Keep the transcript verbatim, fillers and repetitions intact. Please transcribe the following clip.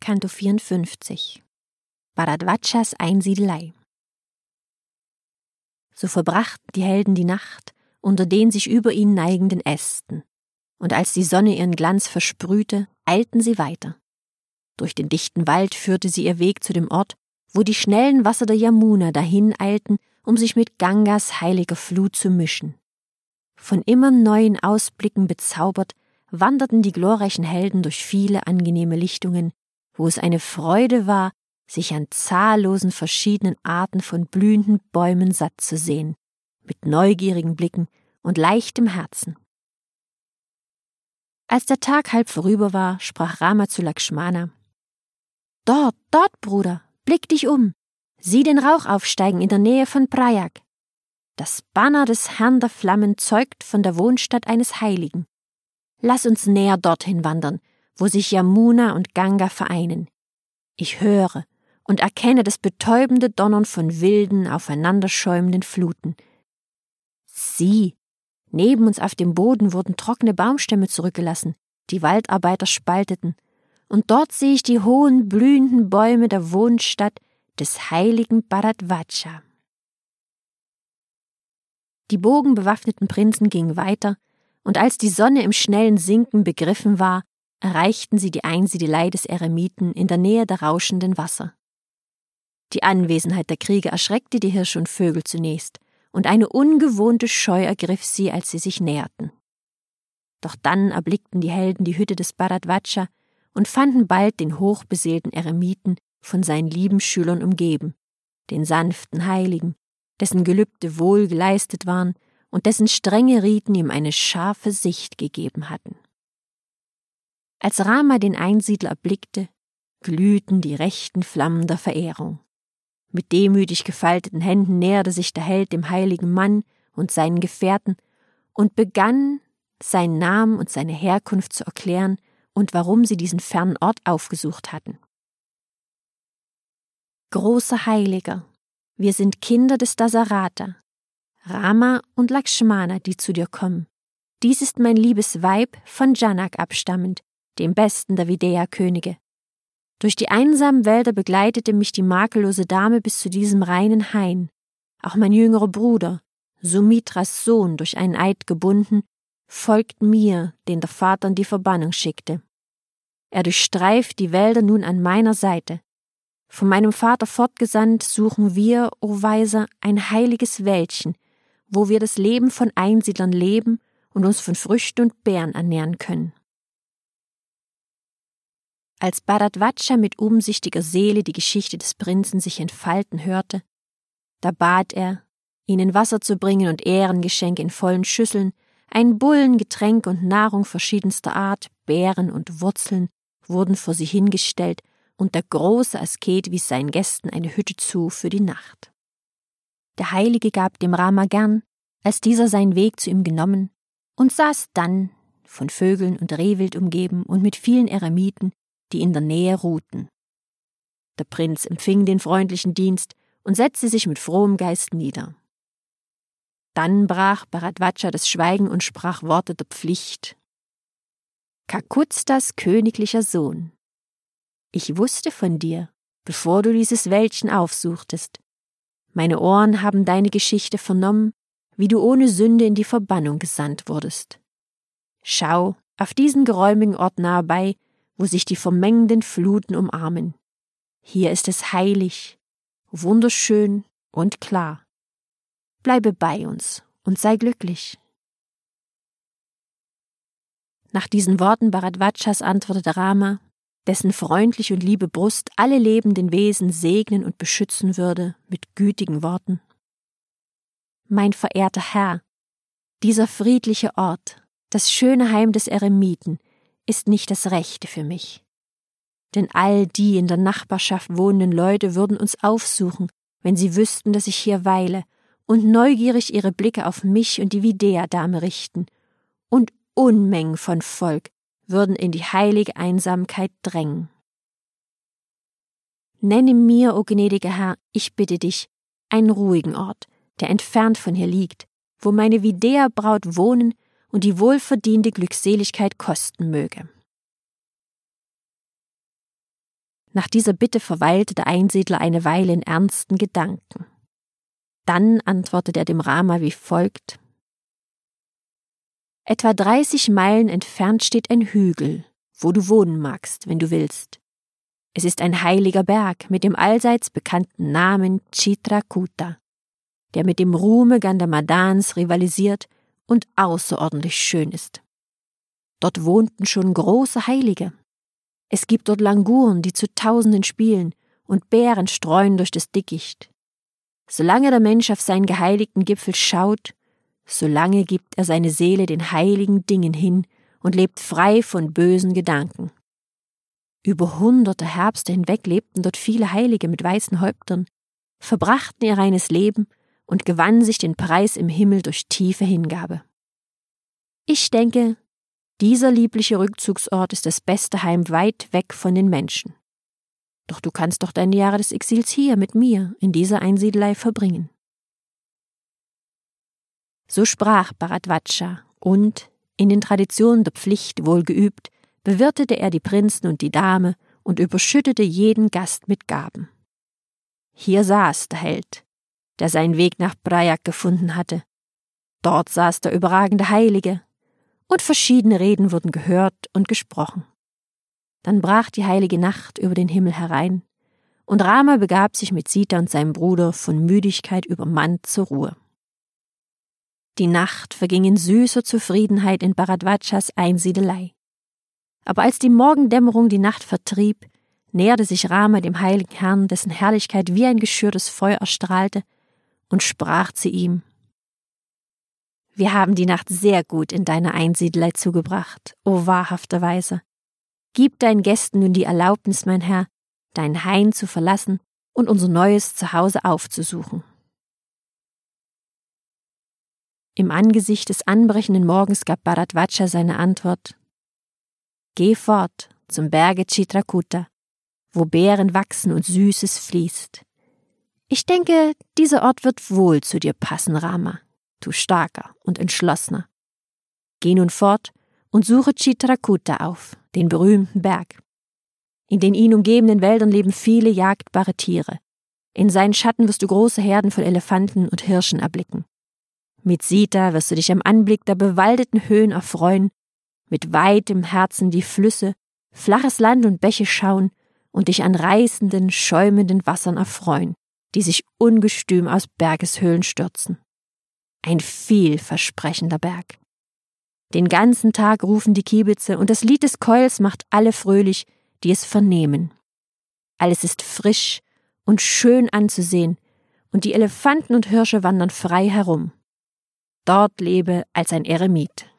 Canto vierundfünfzig. Bharadvachas Einsiedelei. So verbrachten die Helden die Nacht unter den sich über ihnen neigenden Ästen, und als die Sonne ihren Glanz versprühte, eilten sie weiter. Durch den dichten Wald führte sie ihr Weg zu dem Ort, wo die schnellen Wasser der Yamuna dahin eilten, um sich mit Gangas heiliger Flut zu mischen. Von immer neuen Ausblicken bezaubert, wanderten die glorreichen Helden durch viele angenehme Lichtungen, wo es eine Freude war, sich an zahllosen verschiedenen Arten von blühenden Bäumen satt zu sehen, mit neugierigen Blicken und leichtem Herzen. Als der Tag halb vorüber war, sprach Rama zu Lakshmana: »Dort, dort, Bruder, blick dich um, sieh den Rauch aufsteigen in der Nähe von Prayag. Das Banner des Herrn der Flammen zeugt von der Wohnstatt eines Heiligen. Lass uns näher dorthin wandern, wo sich Yamuna und Ganga vereinen. Ich höre und erkenne das betäubende Donnern von wilden, aufeinanderschäumenden Fluten. Sieh, neben uns auf dem Boden wurden trockene Baumstämme zurückgelassen, die Waldarbeiter spalteten, und dort sehe ich die hohen, blühenden Bäume der Wohnstatt des heiligen Bharadvacha.« Die bogenbewaffneten Prinzen gingen weiter, und als die Sonne im schnellen Sinken begriffen war, erreichten sie die Einsiedelei des Eremiten in der Nähe der rauschenden Wasser. Die Anwesenheit der Krieger erschreckte die Hirsche und Vögel zunächst, und eine ungewohnte Scheu ergriff sie, als sie sich näherten. Doch dann erblickten die Helden die Hütte des Bharadvacha und fanden bald den hochbeseelten Eremiten von seinen lieben Schülern umgeben, den sanften Heiligen, dessen Gelübde wohl geleistet waren und dessen strenge Riten ihm eine scharfe Sicht gegeben hatten. Als Rama den Einsiedler erblickte, glühten die rechten Flammen der Verehrung. Mit demütig gefalteten Händen näherte sich der Held dem heiligen Mann und seinen Gefährten und begann, seinen Namen und seine Herkunft zu erklären und warum sie diesen fernen Ort aufgesucht hatten. »Großer Heiliger, wir sind Kinder des Dasarata, Rama und Lakshmana, die zu dir kommen. Dies ist mein liebes Weib, von Janak abstammend, dem besten der Videha-Könige. Durch die einsamen Wälder begleitete mich die makellose Dame bis zu diesem reinen Hain. Auch mein jüngerer Bruder, Sumitras Sohn, durch einen Eid gebunden, folgt mir, den der Vater in die Verbannung schickte. Er durchstreift die Wälder nun an meiner Seite. Von meinem Vater fortgesandt suchen wir, o Weiser, ein heiliges Wäldchen, wo wir das Leben von Einsiedlern leben und uns von Früchten und Beeren ernähren können.« Als Bharadvacha mit umsichtiger Seele die Geschichte des Prinzen sich entfalten hörte, da bat er, ihnen Wasser zu bringen und Ehrengeschenke in vollen Schüsseln, ein Bullen, Getränk und Nahrung verschiedenster Art, Beeren und Wurzeln wurden vor sie hingestellt, und der große Asket wies seinen Gästen eine Hütte zu für die Nacht. Der Heilige gab dem Rama gern, als dieser seinen Weg zu ihm genommen, und saß dann, von Vögeln und Rehwild umgeben und mit vielen Eremiten, die in der Nähe ruhten. Der Prinz empfing den freundlichen Dienst und setzte sich mit frohem Geist nieder. Dann brach Bharadvacha das Schweigen und sprach Worte der Pflicht. »Kakutstas königlicher Sohn, ich wusste von dir, bevor du dieses Wäldchen aufsuchtest. Meine Ohren haben deine Geschichte vernommen, wie du ohne Sünde in die Verbannung gesandt wurdest. Schau auf diesen geräumigen Ort nahe bei, wo sich die vermengenden Fluten umarmen. Hier ist es heilig, wunderschön und klar. Bleibe bei uns und sei glücklich.« Nach diesen Worten Bharadvachas antwortete Rama, dessen freundliche und liebe Brust alle lebenden Wesen segnen und beschützen würde, mit gütigen Worten. »Mein verehrter Herr, dieser friedliche Ort, das schöne Heim des Eremiten, ist nicht das Rechte für mich. Denn all die in der Nachbarschaft wohnenden Leute würden uns aufsuchen, wenn sie wüssten, dass ich hier weile, und neugierig ihre Blicke auf mich und die Videha-Dame richten, und Unmengen von Volk würden in die heilige Einsamkeit drängen. Nenne mir, o gnädiger Herr, ich bitte dich, einen ruhigen Ort, der entfernt von hier liegt, wo meine Videha-Braut wohnen und die wohlverdiente Glückseligkeit kosten möge.« Nach dieser Bitte verweilte der Einsiedler eine Weile in ernsten Gedanken. Dann antwortete er dem Rama wie folgt: Etwa dreißig Meilen entfernt steht ein Hügel, wo du wohnen magst, wenn du willst. Es ist ein heiliger Berg mit dem allseits bekannten Namen Chitrakuta, der mit dem Ruhme Gandamadans rivalisiert und außerordentlich schön ist. Dort wohnten schon große Heilige. Es gibt dort Languren, die zu Tausenden spielen, und Bären streuen durch das Dickicht. Solange der Mensch auf seinen geheiligten Gipfel schaut, solange gibt er seine Seele den heiligen Dingen hin und lebt frei von bösen Gedanken. Über hunderte Herbste hinweg lebten dort viele Heilige mit weißen Häuptern, verbrachten ihr reines Leben und gewannen sich den Preis im Himmel durch tiefe Hingabe. Ich denke, dieser liebliche Rückzugsort ist das beste Heim weit weg von den Menschen. Doch du kannst doch deine Jahre des Exils hier mit mir in dieser Einsiedelei verbringen. So sprach Bharadvaja und, in den Traditionen der Pflicht wohlgeübt, bewirtete er die Prinzen und die Dame und überschüttete jeden Gast mit Gaben. Hier saß der Held, der seinen Weg nach Prayag gefunden hatte. Dort saß der überragende Heilige, und verschiedene Reden wurden gehört und gesprochen. Dann brach die heilige Nacht über den Himmel herein, und Rama begab sich mit Sita und seinem Bruder von Müdigkeit übermannt zur Ruhe. Die Nacht verging in süßer Zufriedenheit in Bharadvajas Einsiedelei. Aber als die Morgendämmerung die Nacht vertrieb, näherte sich Rama dem heiligen Herrn, dessen Herrlichkeit wie ein geschürtes Feuer erstrahlte, und sprach zu ihm: Wir haben die Nacht sehr gut in deiner Einsiedelei zugebracht, o wahrhafter Weise. Gib deinen Gästen nun die Erlaubnis, mein Herr, dein Hain zu verlassen und unser neues Zuhause aufzusuchen. Im Angesicht des anbrechenden Morgens gab Bharadvaja seine Antwort: Geh fort zum Berge Chitrakuta, wo Beeren wachsen und Süßes fließt. Ich denke, dieser Ort wird wohl zu dir passen, Rama, du starker und entschlossener. Geh nun fort und suche Chitrakuta auf, den berühmten Berg. In den ihn umgebenden Wäldern leben viele jagdbare Tiere. In seinen Schatten wirst du große Herden von Elefanten und Hirschen erblicken. Mit Sita wirst du dich am Anblick der bewaldeten Höhen erfreuen, mit weitem Herzen die Flüsse, flaches Land und Bäche schauen und dich an reißenden, schäumenden Wassern erfreuen, die sich ungestüm aus Bergeshöhlen stürzen. Ein vielversprechender Berg. Den ganzen Tag rufen die Kiebitze und das Lied des Keuls macht alle fröhlich, die es vernehmen. Alles ist frisch und schön anzusehen und die Elefanten und Hirsche wandern frei herum. Dort lebe als ein Eremit.